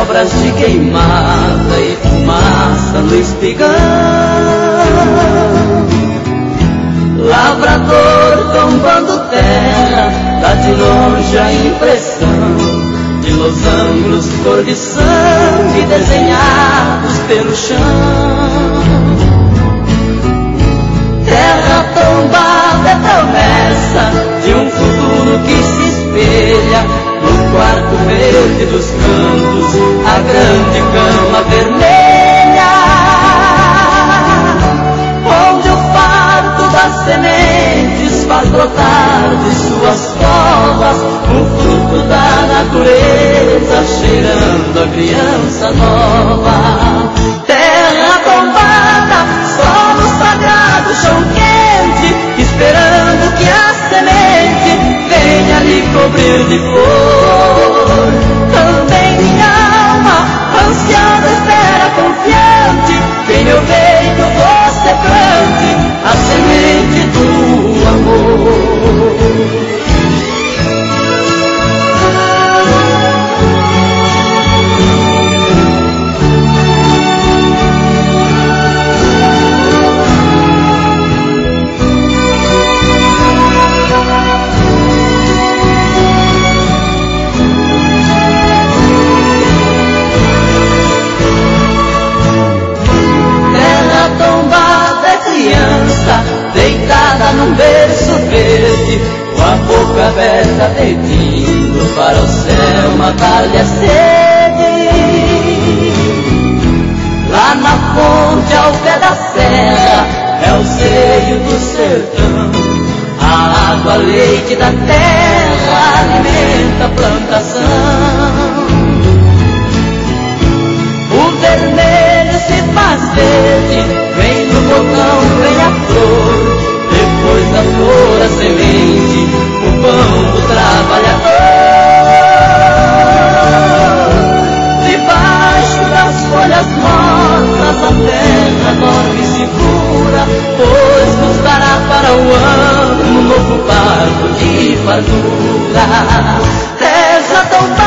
sobras de queimada e fumaça no espigão. Lavrador tombando terra, dá de longe a impressão de losangos cor de sangue desenhados pelo chão. Terra tombada é promessa de um futuro que se espelha no quarto verde dos cantos, a grande cama vermelha, onde o parto das sementes faz brotar de suas covas um fruto da natureza, cheirando a criança nova. Terra tombada, solo sagrado, chão quente, esperando que a semente venha lhe cobrir de flor. Também minha alma, ansiando, espera confiante, que em meu peito você plante a semente do amor. Deitada num berço verde, com a boca aberta pedindo para o céu matar-lhe a sede. Lá na fonte ao pé da serra é o seio do sertão, a água leite da terra alimenta a plantação. O vermelho se faz verde, vem do botão, vem a flor, depois da flor a semente, o pão do trabalhador. Debaixo das folhas mortas a terra dorme segura, pois nos dará para o ano um novo parto de fartura. Terra tão